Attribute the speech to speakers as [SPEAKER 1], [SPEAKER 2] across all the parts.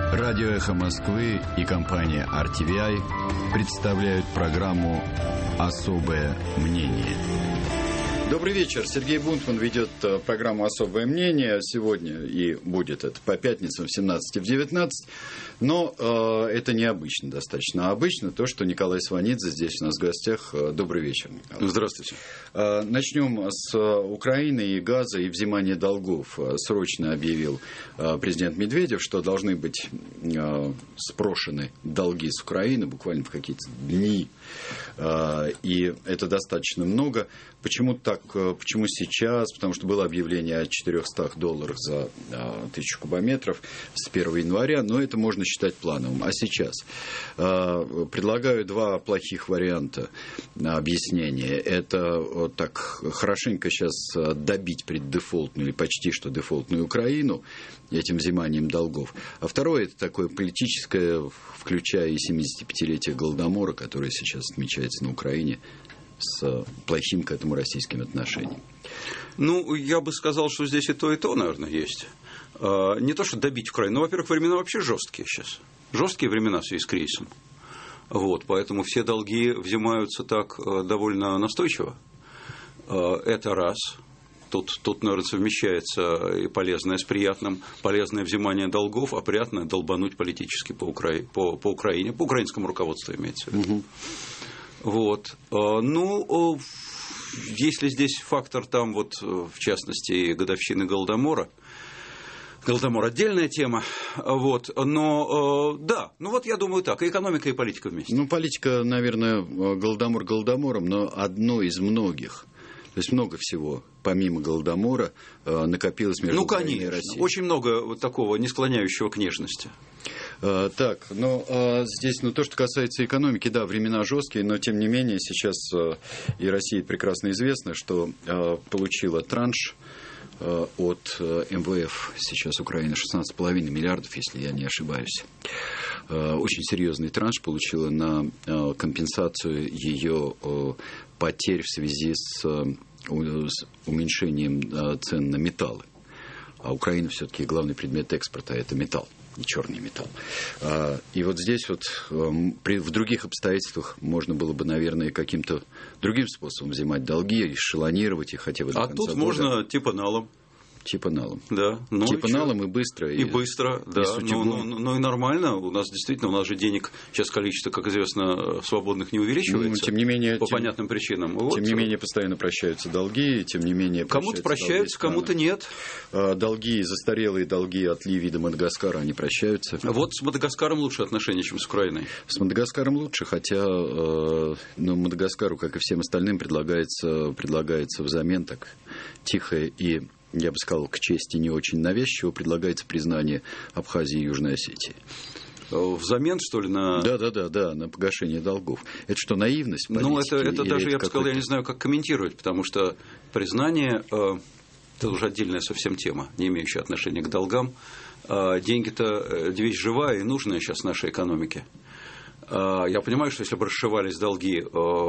[SPEAKER 1] Радио «Эхо Москвы» и компания RTVI представляют программу «Особое мнение». Добрый вечер. Сергей Бунтман ведет программу «Особое мнение». Сегодня и будет это по пятницам в 17 и в 19. Но это необычно достаточно. А обычно то, что Николай Сванидзе здесь у нас в гостях. Добрый вечер, Николай.
[SPEAKER 2] Здравствуйте.
[SPEAKER 1] Начнем с Украины и газа и взимания долгов. Срочно объявил президент Медведев, что должны быть спрошены долги с Украины буквально в какие-то дни. И это достаточно много. Почему так? Почему сейчас? Потому что было объявление о $400 за 1000 кубометров с 1 января, но это можно считать плановым. А сейчас? Предлагаю два плохих варианта объяснения. Это вот так хорошенько сейчас добить преддефолтную или почти что дефолтную Украину этим взиманием долгов. А второе, это такое политическое, включая и 75-летие Голодомора, которое сейчас отмечается на Украине, с плохим к этому российским отношением.
[SPEAKER 2] Ну, я бы сказал, что здесь и то, наверное, есть. Не то, что добить Украину, но, во-первых, времена вообще жесткие сейчас. Жесткие времена в связи с кризисом. Вот, поэтому все долги взимаются так довольно настойчиво. Это раз. Тут, наверное, совмещается и полезное с приятным. Полезное взимание долгов, а приятное долбануть политически по Украине. По украинскому руководству имеется в виду. Угу. Вот. Ну, если здесь фактор там, вот, в частности, годовщины Голодомора. Голодомор отдельная тема, вот, но да, ну вот я думаю так, и экономика, и политика вместе.
[SPEAKER 1] Ну, политика, наверное, Голодомор Голодомором, но одно из многих. То есть много всего, помимо Голодомора, накопилось между Украиной и Россией.
[SPEAKER 2] Ну, конечно, очень много вот такого, не склоняющего к нежности.
[SPEAKER 1] Так, но здесь, то, что касается экономики, да, времена жесткие, но тем не менее сейчас и России прекрасно известно, что получила транш от МВФ сейчас Украина 16,5 миллиардов, если я не ошибаюсь. Очень серьезный транш получила на компенсацию ее потерь в связи с уменьшением цен на металлы. А Украина все-таки главный предмет экспорта – это металл, не черный металл. И вот здесь вот в других обстоятельствах можно было бы, наверное, каким-то другим способом взимать долги, эшелонировать их хотя бы до конца года.
[SPEAKER 2] А тут можно типа налом.
[SPEAKER 1] Типа налом.
[SPEAKER 2] Да. Ну,
[SPEAKER 1] типа налом и быстро.
[SPEAKER 2] И быстро, да. Ну и нормально. У нас действительно, у нас же денег сейчас количество, как известно, свободных не увеличивается.
[SPEAKER 1] Тем не менее,
[SPEAKER 2] по понятным причинам.
[SPEAKER 1] Тем не менее, постоянно прощаются долги, тем не менее...
[SPEAKER 2] Кому-то прощаются, кому-то нет.
[SPEAKER 1] Долги, застарелые долги от Ливии до Мадагаскара, они прощаются.
[SPEAKER 2] Вот с Мадагаскаром лучше отношения, чем с Украиной.
[SPEAKER 1] С Мадагаскаром лучше, хотя Мадагаскару, как и всем остальным, предлагается взамен так тихо и... Я бы сказал, к чести не очень навязчиво, предлагается признание Абхазии и Южной Осетии.
[SPEAKER 2] Взамен, что ли, на...
[SPEAKER 1] Да, на погашение долгов. Это что, наивность политики?
[SPEAKER 2] Ну, это даже, я бы сказал, я не знаю, как комментировать, потому что признание, это уже отдельная совсем тема, не имеющая отношения к долгам. Деньги-то вещь живая и нужная сейчас нашей экономике. Я понимаю, что если бы расшивались долги...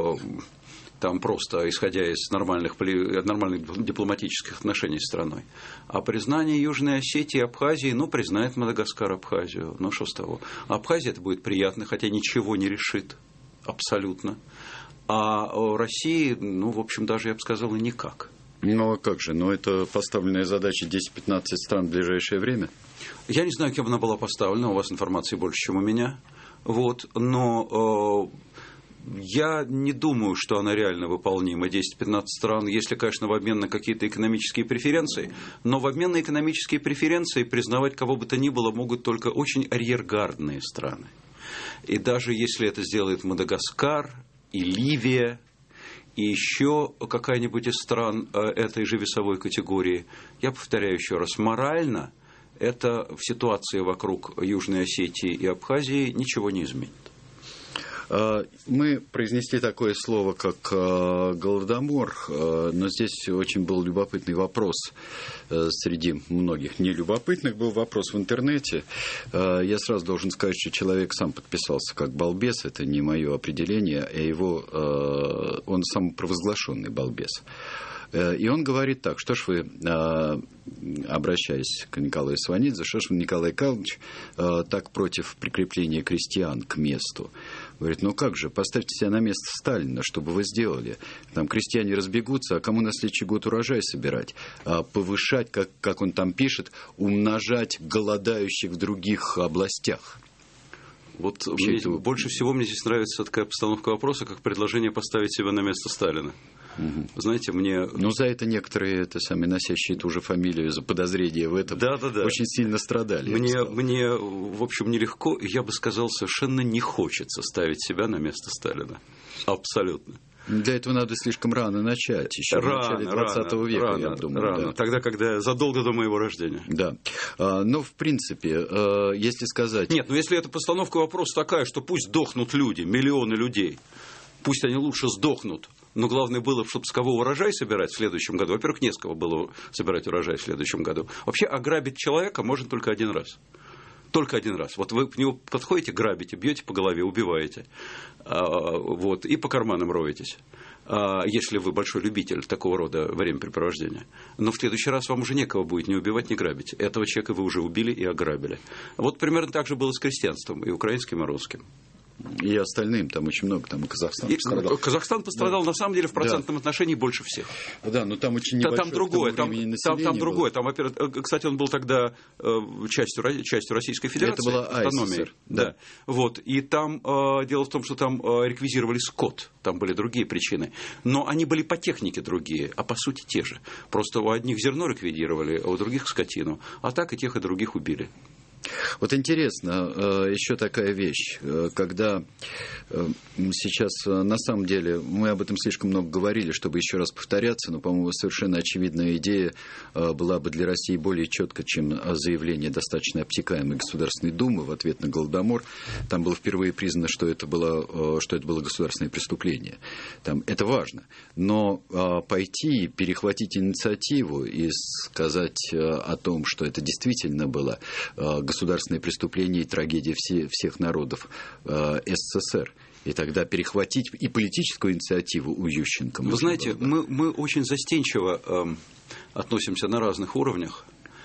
[SPEAKER 2] там просто исходя из нормальных дипломатических отношений с страной. А признание Южной Осетии и Абхазии, признает Мадагаскар Абхазию. Ну, что с того? Абхазия это будет приятно, хотя ничего не решит. Абсолютно. А России, в общем, даже, я бы сказал, и никак.
[SPEAKER 1] Ну, а как же? Это поставленная задача 10-15 стран в ближайшее время?
[SPEAKER 2] Я не знаю, кем она была поставлена. У вас информации больше, чем у меня. Вот. Но... я не думаю, что она реально выполнима, 10-15 стран, если, конечно, в обмен на какие-то экономические преференции. Но в обмен на экономические преференции признавать кого бы то ни было могут только очень арьергардные страны. И даже если это сделает Мадагаскар и Ливия, и еще какая-нибудь из стран этой же весовой категории, я повторяю еще раз, морально это в ситуации вокруг Южной Осетии и Абхазии ничего не изменит.
[SPEAKER 1] Мы произнесли такое слово, как Голодомор, но здесь очень был любопытный вопрос среди многих нелюбопытных. Был вопрос в интернете. Я сразу должен сказать, что человек сам подписался как балбес. Это не мое определение, а он самопровозглашенный балбес. И он говорит так: что ж вы, обращаясь к Николаю Сванидзе, что ж вы, Николай Карлович, так против прикрепления крестьян к месту? Говорит: ну как же, поставьте себя на место Сталина, что бы вы сделали? Там крестьяне разбегутся, а кому на следующий год урожай собирать? Повышать, как он там пишет, умножать голодающих в других областях.
[SPEAKER 2] Вот больше всего мне здесь нравится такая постановка вопроса, как предложение поставить себя на место Сталина. Угу. Знаете, мне...
[SPEAKER 1] Ну, за это некоторые, носящие ту же фамилию, за подозрение в этом, очень сильно страдали.
[SPEAKER 2] Мне, в общем, нелегко, я бы сказал, совершенно не хочется ставить себя на место Сталина. Абсолютно.
[SPEAKER 1] Для этого надо слишком рано начать, еще в начале 20 века, я думаю.
[SPEAKER 2] Рано, да. Тогда, когда задолго до моего рождения.
[SPEAKER 1] Да. Но, в принципе, если сказать...
[SPEAKER 2] Нет, если эта постановка вопроса такая, что пусть дохнут люди, миллионы людей, пусть они лучше сдохнут, но главное было, чтобы с кого урожай собирать в следующем году. Во-первых, не с кого было собирать урожай в следующем году. Вообще, ограбить человека можно только один раз. Только один раз. Вот вы к нему подходите, грабите, бьете по голове, убиваете. Вот, и по карманам роетесь. Если вы большой любитель такого рода времяпрепровождения. Но в следующий раз вам уже некого будет ни убивать, ни грабить. Этого человека вы уже убили и ограбили. Вот примерно так же было с крестьянством, и украинским, и русским.
[SPEAKER 1] И остальным, там очень много, там и Казахстан пострадал.
[SPEAKER 2] Казахстан пострадал, на самом деле, в процентном отношении больше всех.
[SPEAKER 1] Да, но там очень небольшое
[SPEAKER 2] там другое, там другое. Там, кстати, он был тогда частью Российской Федерации.
[SPEAKER 1] Это была автономия.
[SPEAKER 2] Да. Вот. И там дело в том, что там реквизировали скот, там были другие причины. Но они были по технике другие, а по сути те же. Просто у одних зерно реквизировали, а у других скотину. А так и тех, и других убили.
[SPEAKER 1] Вот интересно, еще такая вещь, когда сейчас, на самом деле, мы об этом слишком много говорили, чтобы еще раз повторяться, но, по-моему, совершенно очевидная идея была бы для России более четко, чем заявление достаточно обтекаемой Государственной Думы в ответ на Голодомор. Там было впервые признано, что это было государственное преступление. Это важно. Но пойти, перехватить инициативу и сказать о том, что это действительно было государственное преступление и трагедия всех народов СССР. И тогда перехватить и политическую инициативу у Ющенко.
[SPEAKER 2] Вы знаете, мы очень застенчиво относимся на разных уровнях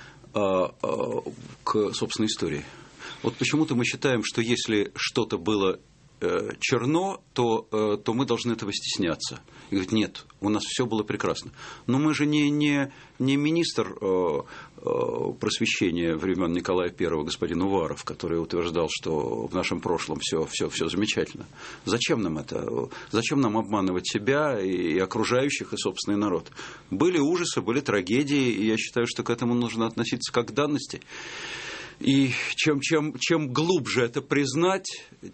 [SPEAKER 2] к собственной истории. Вот почему-то мы считаем, что если что-то было черно, то мы должны этого стесняться. И говорит: нет, у нас все было прекрасно. Но мы же не министр просвещения времен Николая I, господин Уваров, который утверждал, что в нашем прошлом все замечательно. Зачем нам это? Зачем нам обманывать себя и окружающих, и собственный народ? Были ужасы, были трагедии, и я считаю, что к этому нужно относиться как к данности. И чем глубже это признать,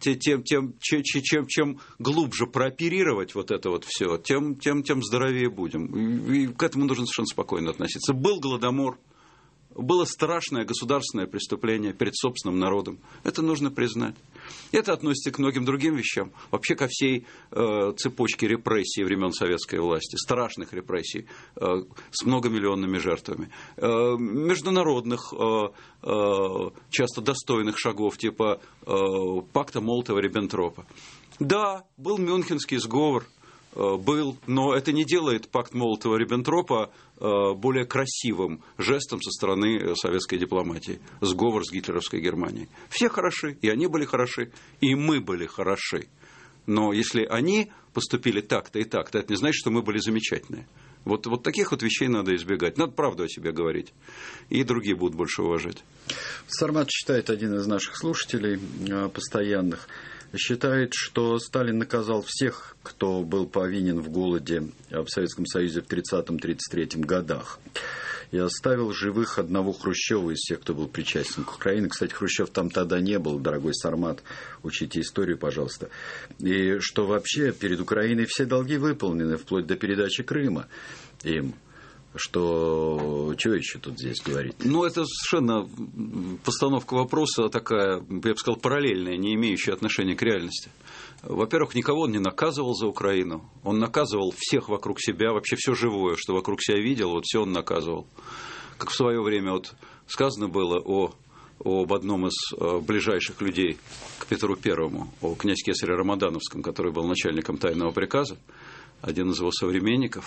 [SPEAKER 2] чем глубже прооперировать вот это вот все, тем здоровее будем. И к этому нужно совершенно спокойно относиться. Был Голодомор, было страшное государственное преступление перед собственным народом. Это нужно признать. Это относится к многим другим вещам. Вообще ко всей цепочке репрессий времен советской власти, страшных репрессий с многомиллионными жертвами, международных, часто достойных шагов, типа пакта Молотова-Риббентропа. Да, был Мюнхенский сговор, но это не делает пакт Молотова-Риббентропа более красивым жестом со стороны советской дипломатии. Сговор с гитлеровской Германией. Все хороши, и они были хороши, и мы были хороши. Но если они поступили так-то и так-то, это не значит, что мы были замечательные. Вот таких вот вещей надо избегать. Надо правду о себе говорить. И другие будут больше уважать.
[SPEAKER 1] Сармат считает, один из наших слушателей постоянных, считает, что Сталин наказал всех, кто был повинен в голоде в Советском Союзе в 30-33 годах. И оставил живых одного Хрущева из всех, кто был причастен к Украине. Кстати, Хрущев там тогда не был, дорогой Сармат, учите историю, пожалуйста. И что вообще перед Украиной все долги выполнены, вплоть до передачи Крыма им. Что еще тут здесь говорить?
[SPEAKER 2] Это совершенно постановка вопроса такая, я бы сказал, параллельная, не имеющая отношения к реальности. Во-первых, никого он не наказывал за Украину. Он наказывал всех вокруг себя, вообще все живое, что вокруг себя видел, все он наказывал. Как в свое время сказано было об одном из ближайших людей к Петру Первому, о князе Кесаре Рамадановском, который был начальником тайного приказа, один из его современников,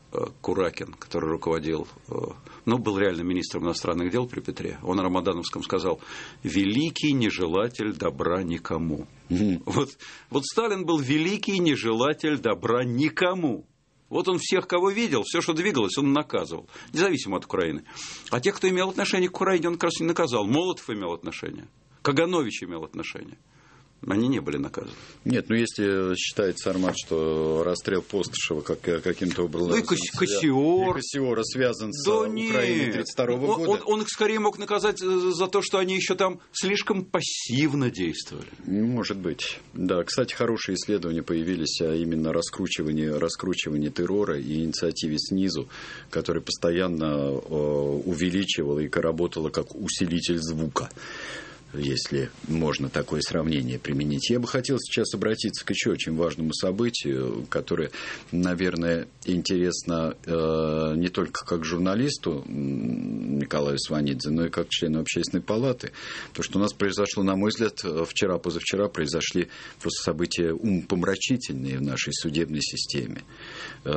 [SPEAKER 2] Куракин, который руководил, был реально министром иностранных дел при Петре, он о Рамадановском сказал: «Великий нежелатель добра никому». Вот Сталин был великий нежелатель добра никому. Вот он всех, кого видел, все, что двигалось, он наказывал, независимо от Украины. А тех, кто имел отношение к Украине, он как раз не наказал. Молотов имел отношение, Каганович имел отношение. Они не были наказаны.
[SPEAKER 1] Нет, если считает Сармат, что расстрел Постышева каким-то образом...
[SPEAKER 2] И
[SPEAKER 1] Кассиора связан с Украиной 1932 года.
[SPEAKER 2] Он их скорее мог наказать за то, что они еще там слишком пассивно действовали.
[SPEAKER 1] Может быть. Да, кстати, хорошие исследования появились о именно раскручивании террора и инициативе снизу, которая постоянно увеличивала и работала как усилитель звука, если можно такое сравнение применить. Я бы хотел сейчас обратиться к еще очень важному событию, которое, наверное, интересно не только как журналисту Николаю Сванидзе, но и как члену Общественной палаты. То, что у нас произошло, на мой взгляд, позавчера произошли просто события умопомрачительные в нашей судебной системе.
[SPEAKER 2] Вы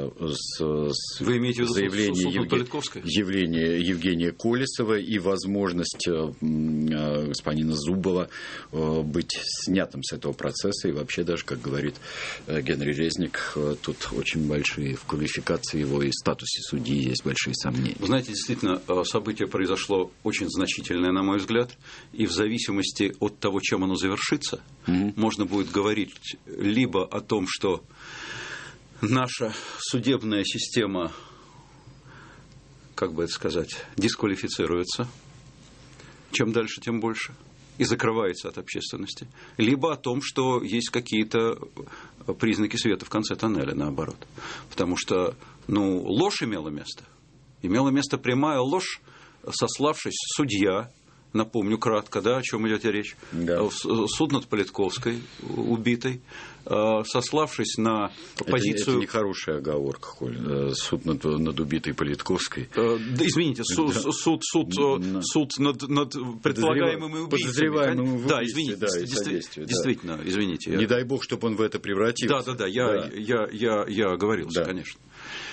[SPEAKER 2] имеете в виду
[SPEAKER 1] заявление Евгения Колесова и возможность господина Зубова быть снятым с этого процесса. И вообще даже, как говорит Генри Резник, тут очень большие в квалификации его и статусе судьи есть большие сомнения.
[SPEAKER 2] Вы знаете, действительно, событие произошло очень значительное, на мой взгляд, и в зависимости от того, чем оно завершится, можно будет говорить либо о том, что наша судебная система, как бы это сказать, дисквалифицируется, чем дальше, тем больше, и закрывается от общественности, либо о том, что есть какие-то признаки света в конце тоннеля, наоборот. Потому что, ложь имела место. Имела место прямая ложь, сославшись судья, напомню кратко, о чем идет речь, суд над Политковской, убитой, сославшись на позицию...
[SPEAKER 1] Это нехорошая оговорка, Коль. Суд над убитой Политковской.
[SPEAKER 2] Извините, суд над предполагаемыми убийцами.
[SPEAKER 1] Подозреваемым в убийстве,
[SPEAKER 2] действительно, извините.
[SPEAKER 1] Не дай бог, чтобы он в это превратился.
[SPEAKER 2] Я оговорился, конечно.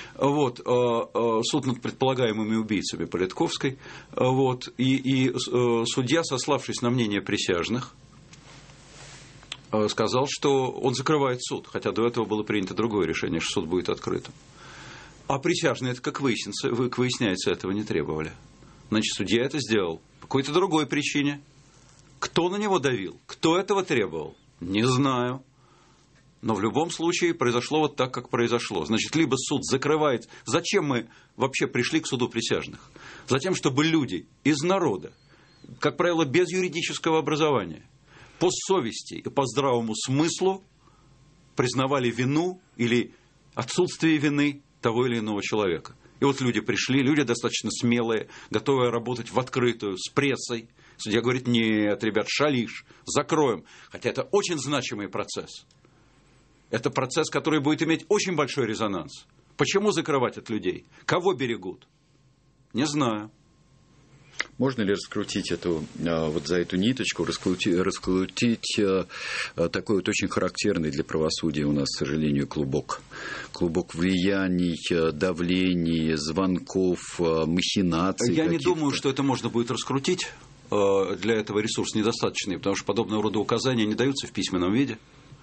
[SPEAKER 2] Суд над предполагаемыми убийцами Политковской, и судья, сославшись на мнение присяжных, сказал, что он закрывает суд, хотя до этого было принято другое решение, что суд будет открытым. А присяжные, это, как выясняется, этого не требовали. Значит, судья это сделал по какой-то другой причине. Кто на него давил? Кто этого требовал? Не знаю. Но в любом случае произошло вот так, как произошло. Значит, либо суд закрывает... Зачем мы вообще пришли к суду присяжных? Затем, чтобы люди из народа, как правило, без юридического образования, по совести и по здравому смыслу признавали вину или отсутствие вины того или иного человека. И вот люди пришли, люди достаточно смелые, готовые работать в открытую, с прессой. Судья говорит: нет, ребят, шалиш, закроем. Хотя это очень значимый процесс. Это процесс, который будет иметь очень большой резонанс. Почему закрывать от людей? Кого берегут? Не знаю.
[SPEAKER 1] Можно ли раскрутить за эту ниточку, раскрутить такой вот очень характерный для правосудия у нас, к сожалению, клубок? Клубок влияний, давлений, звонков, махинаций.
[SPEAKER 2] Я не думаю, что это можно будет раскрутить. Для этого ресурс недостаточный, потому что подобного рода указания не даются в письменном виде.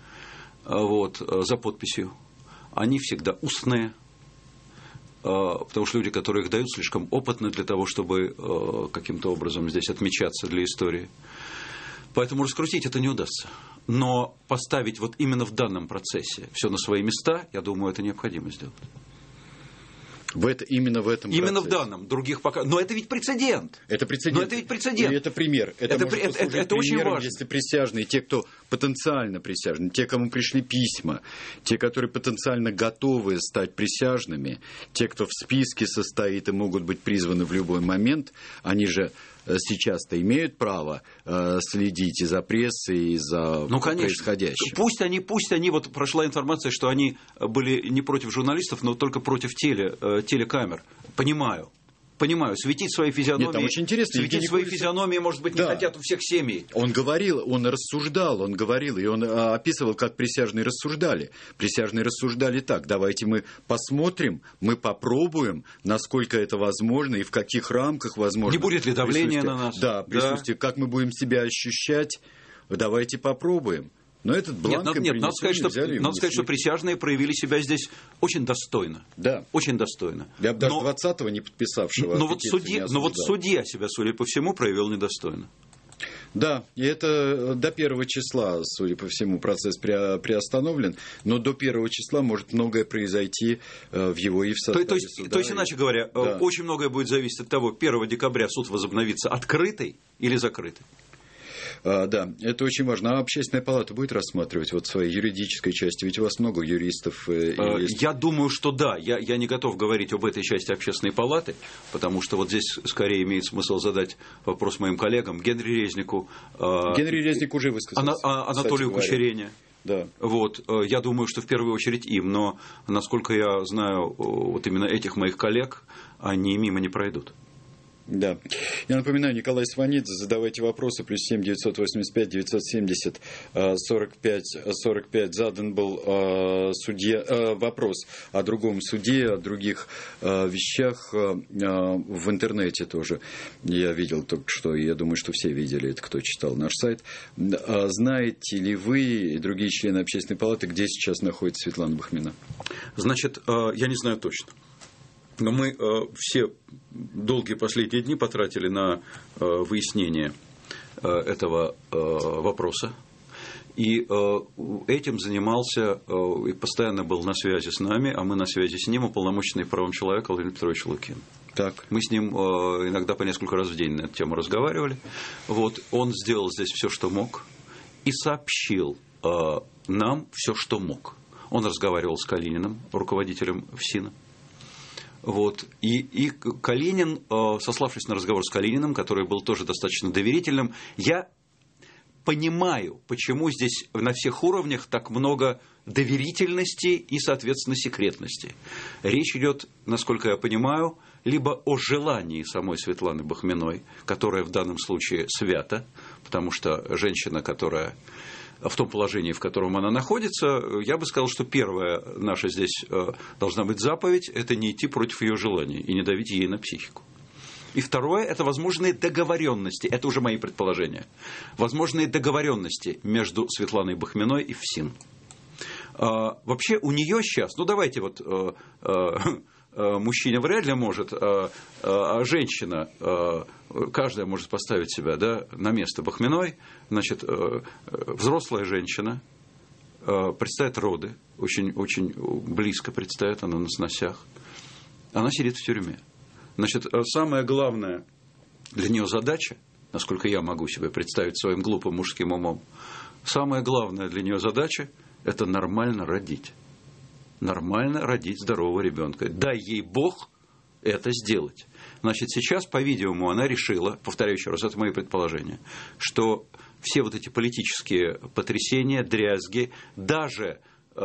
[SPEAKER 2] За подписью. Они всегда устные, потому что люди, которые их дают, слишком опытны для того, чтобы каким-то образом здесь отмечаться для истории. Поэтому раскрутить это не удастся. Но поставить именно в данном процессе все на свои места, я думаю, это необходимо сделать.
[SPEAKER 1] Именно в этом
[SPEAKER 2] Именно
[SPEAKER 1] процессе.
[SPEAKER 2] В данном, других пока. Но это ведь прецедент.
[SPEAKER 1] Это прецедент.
[SPEAKER 2] Но это ведь прецедент.
[SPEAKER 1] И это пример. Это может послужить
[SPEAKER 2] очень
[SPEAKER 1] примером,
[SPEAKER 2] важно.
[SPEAKER 1] если присяжные, те, кто потенциально присяжны, те, кому пришли письма, те, которые потенциально готовы стать присяжными, те, кто в списке состоит и могут быть призваны в любой момент, они же сейчас-то имеют право следить и за прессой, и за происходящим.
[SPEAKER 2] Пусть они, прошла информация, что они были не против журналистов, но только против телекамер. Понимаю. понимаю, светить свои физиономии.
[SPEAKER 1] Нет, там очень интересно.
[SPEAKER 2] Светить свои физиономии, может быть, не хотят у всех семьи.
[SPEAKER 1] Он говорил, он рассуждал, он говорил, и он описывал, как присяжные рассуждали. Присяжные рассуждали так: давайте мы посмотрим, мы попробуем, насколько это возможно и в каких рамках возможно.
[SPEAKER 2] Не будет ли давления на нас?
[SPEAKER 1] Да, присутствие, как мы будем себя ощущать, давайте попробуем. Но этот бланк
[SPEAKER 2] надо сказать, что присяжные проявили себя здесь очень достойно.
[SPEAKER 1] Да.
[SPEAKER 2] Очень достойно.
[SPEAKER 1] Я бы даже 20-го не подписавшего.
[SPEAKER 2] Но вот судья себя, судя по всему, проявил недостойно.
[SPEAKER 1] Да, и это до 1 числа, судя по всему, процесс приостановлен, но до 1 числа может многое произойти в его и в составе суда.
[SPEAKER 2] То есть, иначе говоря, очень многое будет зависеть от того, 1 декабря суд возобновится открытый или закрытый.
[SPEAKER 1] Да, это очень важно. А общественная палата будет рассматривать вот своей юридической части? Ведь у вас много юристов.
[SPEAKER 2] Я думаю, что да. Я не готов говорить об этой части общественной палаты, потому что вот здесь скорее имеет смысл задать вопрос моим коллегам Генри Резнику.
[SPEAKER 1] Генри Резник уже высказался.
[SPEAKER 2] Анатолию Кучерене.
[SPEAKER 1] Да.
[SPEAKER 2] Вот, я думаю, что в первую очередь им, но насколько я знаю вот именно этих моих коллег, они мимо не пройдут.
[SPEAKER 1] Да. Я напоминаю, Николай Сванидзе, задавайте вопросы, +7 985 970 45 задан был вопрос о другом суде, о других вещах в интернете тоже. Я видел только что, и я думаю, что все видели это, кто читал наш сайт. Знаете ли вы и другие члены общественной палаты, где сейчас находится Светлана Бахмина?
[SPEAKER 2] Значит, я не знаю точно. Но мы все долгие последние дни потратили на выяснение этого вопроса. И этим занимался и постоянно был на связи с нами, а мы на связи с ним, уполномоченный правом человека Владимир Петрович Лукин.
[SPEAKER 1] Так.
[SPEAKER 2] Мы с ним иногда по несколько раз в день на эту тему разговаривали. Вот, он сделал здесь все, что мог, и сообщил нам все, что мог. Он разговаривал с Калининым, руководителем ФСИНа. Вот. И Калинин, сославшись на разговор с Калининым, который был тоже достаточно доверительным, я понимаю, почему здесь на всех уровнях так много доверительности и, соответственно, секретности. Речь идет, насколько я понимаю, либо о желании самой Светланы Бахминой, которая в данном случае свята, потому что женщина, которая в том положении, в котором она находится, я бы сказал, что первая наша здесь должна быть заповедь – это не идти против ее желаний и не давить ей на психику. И второе – это возможные договоренности, это уже мои предположения, возможные договоренности между Светланой Бахминой и ФСИН. Вообще у нее сейчас, ну давайте вот мужчина вряд ли может, а женщина, каждая может поставить себя, да, на место Бахминой. Значит, взрослая женщина предстоят роды, очень, очень близко предстоит, она на сносях. Она сидит в тюрьме. Значит, самая главная для нее задача, насколько я могу себе представить своим глупым мужским умом, самая главная для нее задача – это нормально родить. Нормально родить здорового ребенка. Дай ей Бог это сделать. Значит, сейчас, по-видимому, она решила, повторяю еще раз, это мои предположения, что все вот эти политические потрясения, дрязги, даже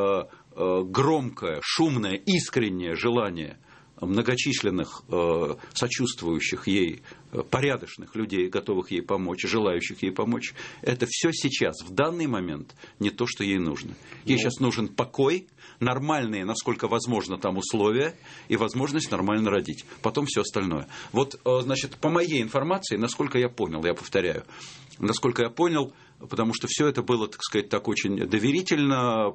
[SPEAKER 2] громкое, шумное, искреннее желание многочисленных сочувствующих ей порядочных людей, готовых ей помочь, желающих ей помочь, это все сейчас, в данный момент, не то, что ей нужно. Ей сейчас нужен покой, нормальные, насколько возможно, там условия и возможность нормально родить. Потом все остальное. Вот, значит, по моей информации, насколько я понял, я повторяю, насколько я понял, потому что все это было, так сказать, так очень доверительно,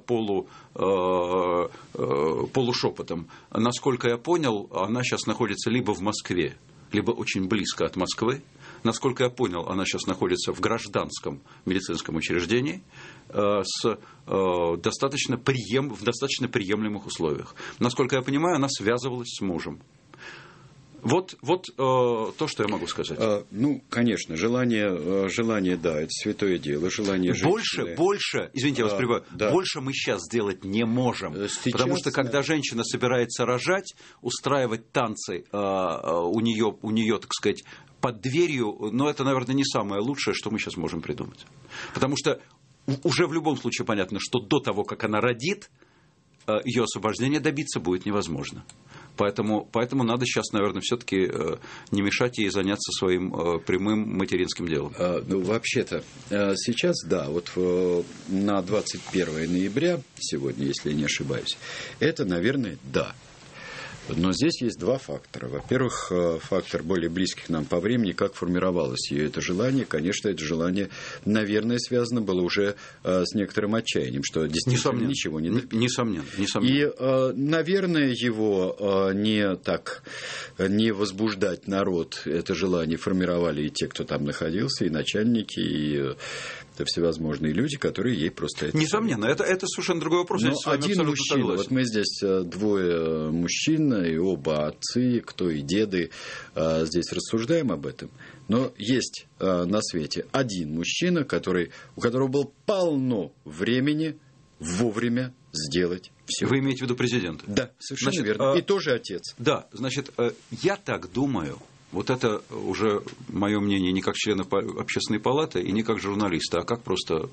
[SPEAKER 2] полушепотом. Насколько я понял, она сейчас находится либо в Москве, либо очень близко от Москвы. Насколько я понял, она сейчас находится в гражданском медицинском учреждении в достаточно приемлемых условиях. Насколько я понимаю, она связывалась с мужем. Вот то, что я могу сказать.
[SPEAKER 1] Ну, конечно, желание, да, это святое дело, желание женщины.
[SPEAKER 2] Больше, извините, я вас прерываю, да. Больше мы сейчас сделать не можем. Сейчас, потому что, когда женщина собирается рожать, устраивать танцы у нее, так сказать, под дверью, но это, наверное, не самое лучшее, что мы сейчас можем придумать. Потому что уже в любом случае понятно, что до того, как она родит, ее освобождения добиться будет невозможно. Поэтому надо сейчас, наверное, все-таки не мешать ей заняться своим прямым материнским делом.
[SPEAKER 1] Ну, вообще-то, сейчас, да, вот на 21 ноября, сегодня, если я не ошибаюсь, это, наверное, да. Но здесь есть два фактора. Во-первых, фактор более близкий к нам по времени, как формировалось ее это желание. Конечно, это желание, наверное, связано было уже с некоторым отчаянием, что действительно ничего не добилось.
[SPEAKER 2] Несомненно.
[SPEAKER 1] И, наверное, его не возбуждать народ, это желание формировали и те, кто там находился, и начальники, и всевозможные люди, которые ей просто...
[SPEAKER 2] Несомненно, это совершенно другой вопрос.
[SPEAKER 1] Но один мужчина, вот мы здесь двое мужчин, и оба отцы, кто и деды, здесь рассуждаем об этом. Но есть на свете один мужчина, у которого было полно времени вовремя сделать все.
[SPEAKER 2] Вы имеете в виду президента?
[SPEAKER 1] Да, совершенно верно. И тоже отец.
[SPEAKER 2] Да, значит, я так думаю... Вот это уже мое мнение не как члена общественной палаты и не как журналиста, а как просто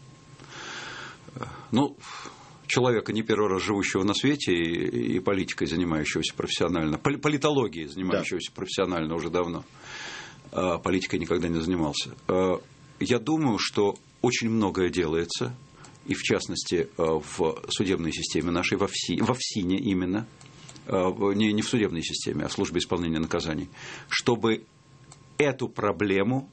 [SPEAKER 2] человека, не первый раз живущего на свете и политикой, занимающегося профессионально, политологией, занимающегося профессионально уже давно. Политикой никогда не занимался. Я думаю, что очень многое делается, и в частности в судебной системе нашей, во ФСИНе именно, не в судебной системе, а в службе исполнения наказаний, чтобы эту проблему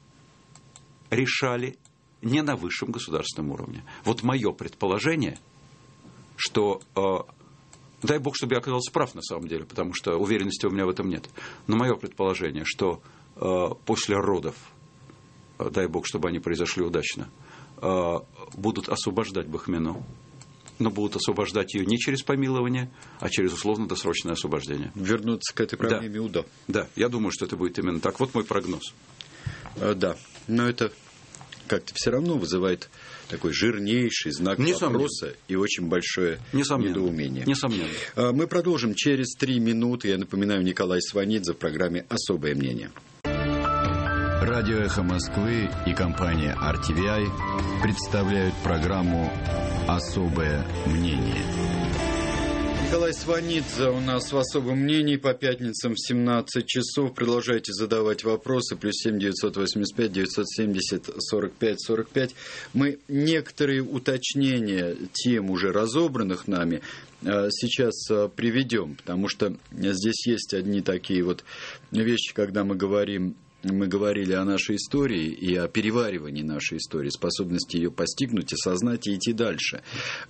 [SPEAKER 2] решали не на высшем государственном уровне. Вот мое предположение, что, дай бог, чтобы я оказался прав на самом деле, потому что уверенности у меня в этом нет, но мое предположение, что после родов, дай бог, чтобы они произошли удачно, будут освобождать Бахмину, но будут освобождать ее не через помилование, а через условно-досрочное освобождение.
[SPEAKER 1] Вернуться к этой проблеме УДО.
[SPEAKER 2] Да, я думаю, что это будет именно так. Вот мой прогноз.
[SPEAKER 1] Да, но это как-то все равно вызывает такой жирнейший знак вопроса и очень большое недоумение.
[SPEAKER 2] Несомненно.
[SPEAKER 1] Мы продолжим через 3 минуты. Я напоминаю, Николай Сванидзе в программе «Особое мнение».
[SPEAKER 3] Радио «Эхо Москвы» и компания RTVI представляют программу «Особое мнение».
[SPEAKER 1] Николай Сванидзе у нас в «Особом мнении» по пятницам в 17 часов. Продолжайте задавать вопросы. +7 985 970 45 45. Мы некоторые уточнения тем, уже разобранных нами, сейчас приведем, потому что здесь есть одни такие вот вещи, когда мы говорили о нашей истории и о переваривании нашей истории, способности ее постигнуть, осознать и идти дальше.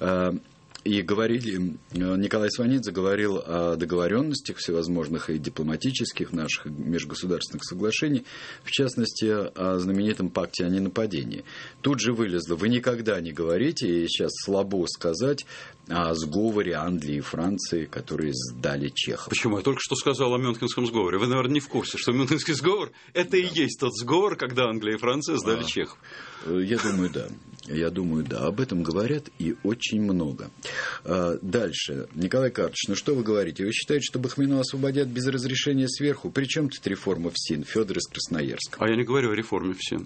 [SPEAKER 1] И Николай Сванидзе говорил о договоренностях всевозможных и дипломатических наших межгосударственных соглашений, в частности, о знаменитом пакте о ненападении. Тут же вылезло: вы никогда не говорите, и сейчас слабо сказать о сговоре Англии и Франции, которые сдали чехов.
[SPEAKER 2] Почему? Я только что сказал о Мюнхенском сговоре. Вы, наверное, не в курсе, что Мюнхенский сговор – это и есть тот сговор, когда Англия и Франция сдали чехов.
[SPEAKER 1] Я думаю, да. Об этом говорят и очень много. Дальше. Николай Карлович, что вы говорите? Вы считаете, что Бахмину освободят без разрешения сверху? При чем тут реформа ФСИН? Федор из Красноярска.
[SPEAKER 2] А я не говорю о реформе ФСИН.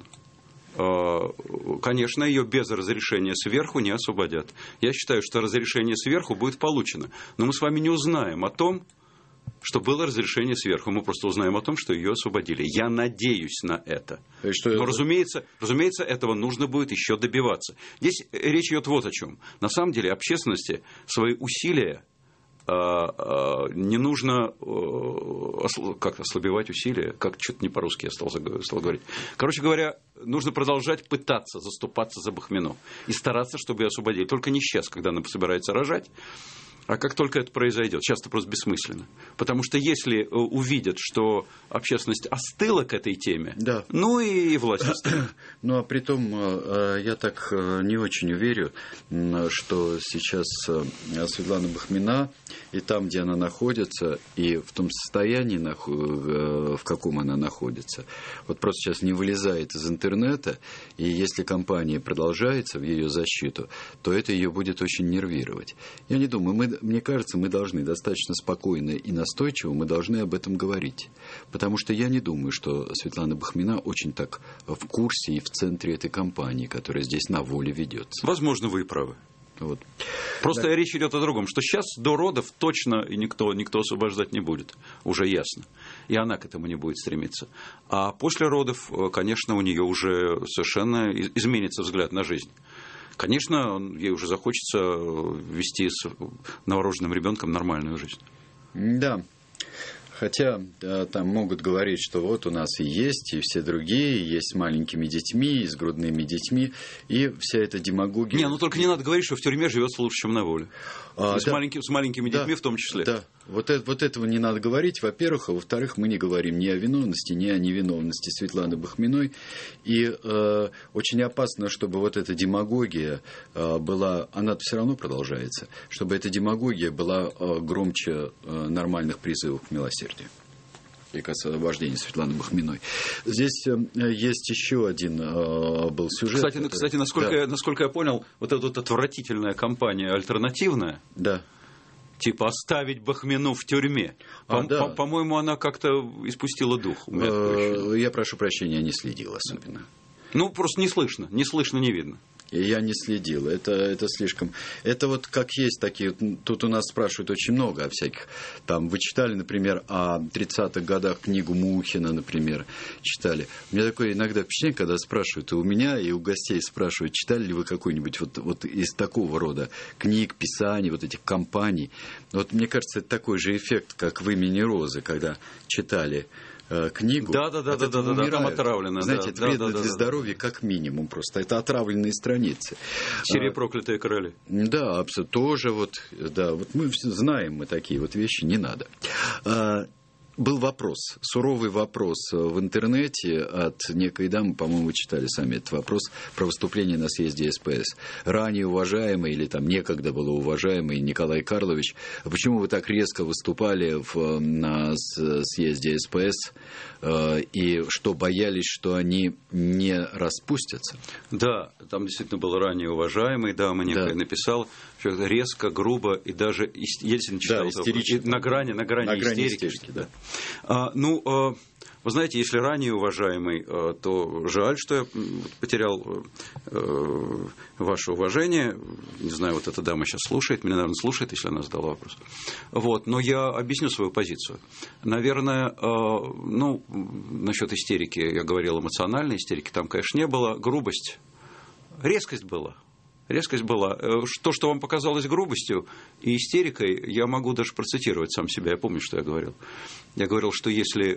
[SPEAKER 2] Конечно, ее без разрешения сверху не освободят. Я считаю, что разрешение сверху будет получено. Но мы с вами не узнаем о том, что было разрешение сверху. Мы просто узнаем о том, что ее освободили. Я надеюсь на это. Но, разумеется, этого нужно будет еще добиваться. Здесь речь идет вот о чем. На самом деле, общественности свои усилия не нужно ослабевать усилия, как что-то не по-русски я стал говорить. Короче говоря, нужно продолжать пытаться заступаться за Бахмину и стараться, чтобы ее освободили. Только не сейчас, когда она собирается рожать, а как только это произойдет. Сейчас это просто бессмысленно. Потому что если увидят, что общественность остыла к этой теме,
[SPEAKER 1] да.
[SPEAKER 2] Ну и власть остыла.
[SPEAKER 1] Ну, а при том, я так не очень верю, что сейчас Светлана Бахмина и там, где она находится, и в том состоянии, в каком она находится, вот просто сейчас не вылезает из интернета, и если кампания продолжается в ее защиту, то это ее будет очень нервировать. Я не думаю, мне кажется, мы должны достаточно спокойно и настойчиво мы должны об этом говорить. Потому что я не думаю, что Светлана Бахмина очень так в курсе и в центре этой кампании, которая здесь на воле ведется.
[SPEAKER 2] Возможно, вы и правы.
[SPEAKER 1] Вот.
[SPEAKER 2] Просто речь идет о другом, что сейчас до родов точно и никто освобождать не будет, уже ясно. И она к этому не будет стремиться. А после родов, конечно, у нее уже совершенно изменится взгляд на жизнь. Конечно, ей уже захочется вести с новорожденным ребенком нормальную жизнь.
[SPEAKER 1] Да. Хотя там могут говорить, что вот у нас и есть, и все другие, есть с маленькими детьми, и с грудными детьми, и вся эта демагогия...
[SPEAKER 2] Не, ну только не надо говорить, что в тюрьме живет лучше, чем на воле. С маленькими детьми в том числе.
[SPEAKER 1] Да, вот этого не надо говорить, во-первых, а во-вторых, мы не говорим ни о виновности, ни о невиновности Светланы Бахминой, и очень опасно, чтобы вот эта демагогия была, она все равно продолжается, чтобы эта демагогия была громче нормальных призывов к милосердию и к освобождению Светланы Бахминой. Здесь есть еще один был сюжет.
[SPEAKER 2] Кстати, насколько я понял, вот эта вот отвратительная кампания альтернативная,
[SPEAKER 1] да.
[SPEAKER 2] Типа оставить Бахмину в тюрьме. По-моему, она как-то испустила дух.
[SPEAKER 1] Я прошу прощения, не следил особенно.
[SPEAKER 2] Ну, просто не слышно, не видно.
[SPEAKER 1] Я не следил. Это слишком... Это вот как есть такие... Тут у нас спрашивают очень много о всяких... Там вы читали, например, о 30-х годах книгу Мухина, например, читали. У меня такое иногда впечатление, когда спрашивают, и у меня, и у гостей спрашивают, читали ли вы какой-нибудь вот из такого рода книг, писаний, вот этих кампаний. Вот мне кажется, это такой же эффект, как в «Имени Розы», когда читали книгу.
[SPEAKER 2] Да, там отравлено.
[SPEAKER 1] Знаете, это вредно для здоровья как минимум просто. Это отравленные страницы.
[SPEAKER 2] Сирия проклятые короли.
[SPEAKER 1] Да, абсолютно. Тоже вот мы все знаем, мы такие вот вещи, не надо. Был вопрос, суровый вопрос в интернете от некой дамы, по-моему, вы читали сами этот вопрос, про выступление на съезде СПС. Ранее уважаемый, или там некогда было уважаемый Николай Карлович, почему вы так резко выступали на съезде СПС, и что боялись, что они не распустятся?
[SPEAKER 2] Да, там действительно был ранее уважаемый, дама некая написала, что это резко, грубо, и даже Ельцин читал, на грани истерики. Да. Вы знаете, если ранее уважаемый, то жаль, что я потерял ваше уважение. Не знаю, вот эта дама сейчас слушает, меня, наверное, слушает, если она задала вопрос. Вот, но я объясню свою позицию. Наверное, насчет истерики, я говорил, эмоциональной истерики там, конечно, не было. Грубость, резкость была. То, что вам показалось грубостью и истерикой, я могу даже процитировать сам себя. Я помню, что я говорил. Я говорил, что если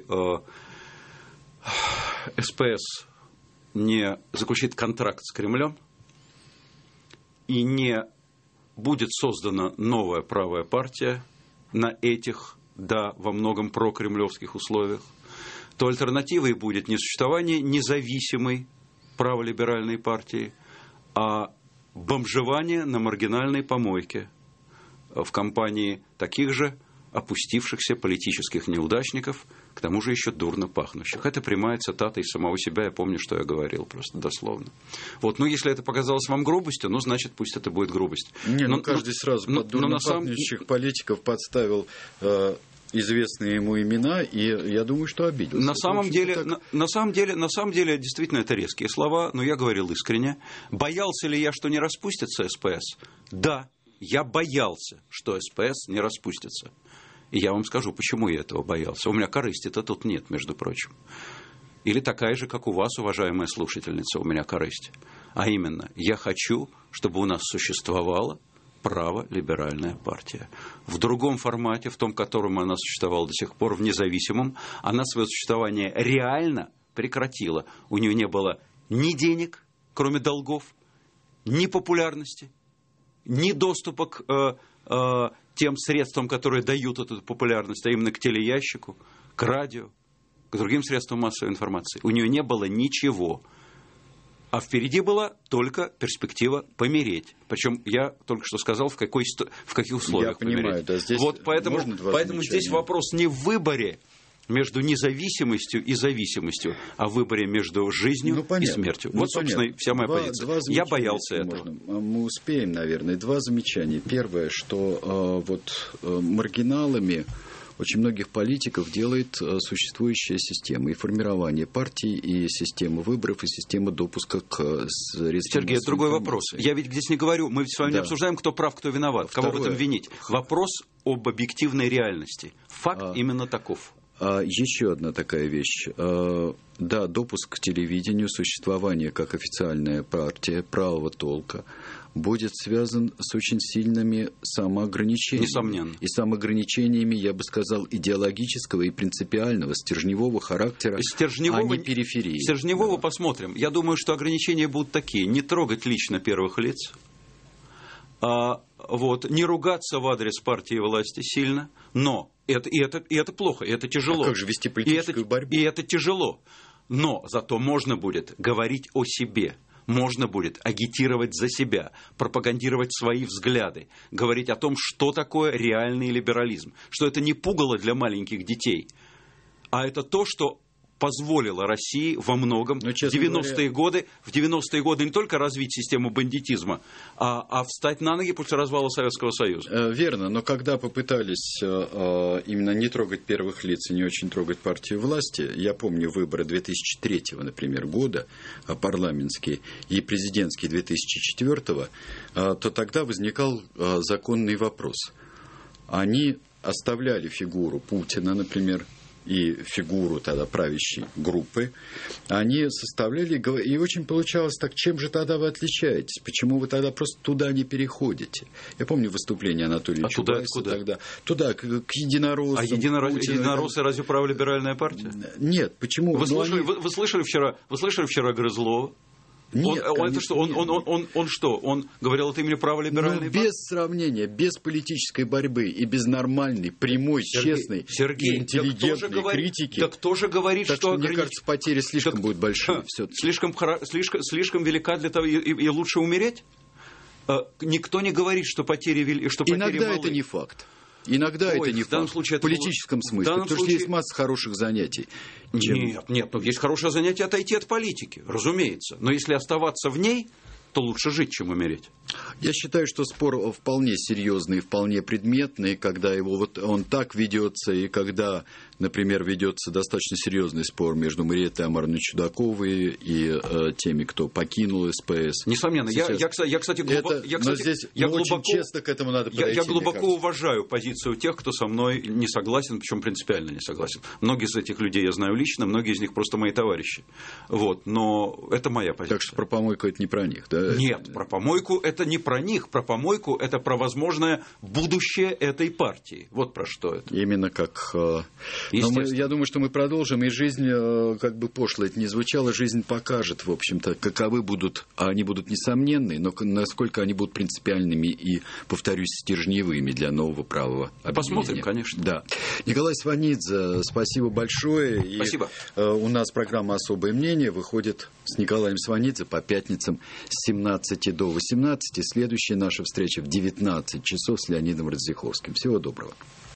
[SPEAKER 2] СПС не заключит контракт с Кремлем и не будет создана новая правая партия на этих, во многом прокремлевских условиях, то альтернативой будет не существование независимой праволиберальной партии, а бомжевание на маргинальной помойке в компании таких же опустившихся политических неудачников, к тому же еще дурно пахнущих. Это прямая цитата из самого себя, я помню, что я говорил, просто дословно. Вот, если это показалось вам грубостью, значит, пусть это будет грубость.
[SPEAKER 1] Каждый сразу под дурно пахнущих политиков подставил известные ему имена, и я думаю, что обиделся.
[SPEAKER 2] На самом деле, действительно, это резкие слова, но я говорил искренне. Боялся ли я, что не распустится СПС? Да, я боялся, что СПС не распустится. И я вам скажу, почему я этого боялся. У меня корысти-то тут нет, между прочим. Или такая же, как у вас, уважаемая слушательница, у меня корысть. А именно, я хочу, чтобы у нас существовала праволиберальная партия. В другом формате, в том, в котором она существовала до сих пор, в независимом, она свое существование реально прекратила. У нее не было ни денег, кроме долгов, ни популярности, ни доступа к тем средствам, которые дают эту популярность, а именно к телеящику, к радио, к другим средствам массовой информации. У нее не было ничего. А впереди была только перспектива помереть. Причем я только что сказал, в каких условиях помереть.
[SPEAKER 1] Я понимаю, да, здесь
[SPEAKER 2] поэтому здесь вопрос не в выборе между независимостью и зависимостью, а в выборе между жизнью и смертью. Собственно, вся моя позиция. Я боялся этого.
[SPEAKER 1] Мы успеем, наверное. Два замечания. Первое, что маргиналами очень многих политиков делает существующая система и формирование партий, и система выборов, и система допуска к средствам.
[SPEAKER 2] Сергей, это другой вопрос. Я ведь здесь не говорю, мы с вами не обсуждаем, кто прав, кто виноват, кого в этом винить. Вопрос об объективной реальности. Факт именно таков.
[SPEAKER 1] Еще одна такая вещь. Да, допуск к телевидению, существование как официальная партия правого толка будет связан с очень сильными самоограничениями.
[SPEAKER 2] Несомненно. И
[SPEAKER 1] самоограничениями, я бы сказал, идеологического и принципиального, стержневого характера, а не периферии.
[SPEAKER 2] Стержневого посмотрим. Я думаю, что ограничения будут такие. Не трогать лично первых лиц. Не ругаться в адрес партии и власти сильно, но это плохо, и это тяжело.
[SPEAKER 1] А как же вести политическую борьбу?
[SPEAKER 2] И это тяжело. Но зато можно будет говорить о себе, можно будет агитировать за себя, пропагандировать свои взгляды, говорить о том, что такое реальный либерализм, что это не пугало для маленьких детей, а это то, что позволило России во многом в 90-е годы не только развить систему бандитизма, а встать на ноги после развала Советского Союза.
[SPEAKER 1] Верно, но когда попытались именно не трогать первых лиц и не очень трогать партию власти, я помню выборы 2003, например, года, парламентские, и президентские 2004, то тогда возникал законный вопрос. Они оставляли фигуру Путина, например, и фигуру тогда правящей группы, они составляли, и очень получалось так, чем же тогда вы отличаетесь, почему вы тогда просто туда не переходите? Я помню выступление Анатолия Чубайса тогда. Туда, к единороссам.
[SPEAKER 2] А единороссы разве праволиберальная партия?
[SPEAKER 1] Нет, почему?
[SPEAKER 2] Вы слышали вчера Грызлова?
[SPEAKER 1] Нет,
[SPEAKER 2] Он говорил от имени праволиберальной партии?
[SPEAKER 1] Без сравнения, без политической борьбы и без нормальной, прямой, честной, интеллигентной критики.
[SPEAKER 2] Так кто же говорит, что...
[SPEAKER 1] Мне кажется, потери слишком будут большие.
[SPEAKER 2] Слишком велика для того, и лучше умереть? Никто не говорит, что потери
[SPEAKER 1] Иногда
[SPEAKER 2] малы.
[SPEAKER 1] Это не факт. Иногда это не факт. В политическом смысле. Потому что есть масса хороших занятий.
[SPEAKER 2] Нет, есть хорошее занятие отойти от политики, разумеется. Но если оставаться в ней, то лучше жить, чем умереть.
[SPEAKER 1] Я считаю, что спор вполне серьезный, вполне предметный, когда он так ведется, и когда, например, ведется достаточно серьезный спор между Марией Теомаровной Чудаковой и теми, кто покинул СПС.
[SPEAKER 2] Несомненно. Я, кстати,
[SPEAKER 1] очень честно к этому надо подойти.
[SPEAKER 2] Я глубоко уважаю позицию тех, кто со мной не согласен, причем принципиально не согласен. Многие из этих людей я знаю лично, многие из них просто мои товарищи. Но это моя позиция.
[SPEAKER 1] Так что про помойку это не про них, да?
[SPEAKER 2] Нет, про помойку это не про них. Про помойку это про возможное будущее этой партии. Вот про что это.
[SPEAKER 1] Именно как... я думаю, что мы продолжим, и жизнь, как бы пошло это ни звучало, жизнь покажет, в общем-то, каковы будут, а они будут несомненные, но насколько они будут принципиальными и, повторюсь, стержневыми для нового правого объединения.
[SPEAKER 2] Посмотрим, конечно.
[SPEAKER 1] Да. Николай Сванидзе, спасибо большое.
[SPEAKER 2] Спасибо.
[SPEAKER 1] И, у нас программа «Особое мнение» выходит с Николаем Сванидзе по пятницам с 17 до 18. Следующая наша встреча в 19 часов с Леонидом Радзиховским. Всего доброго.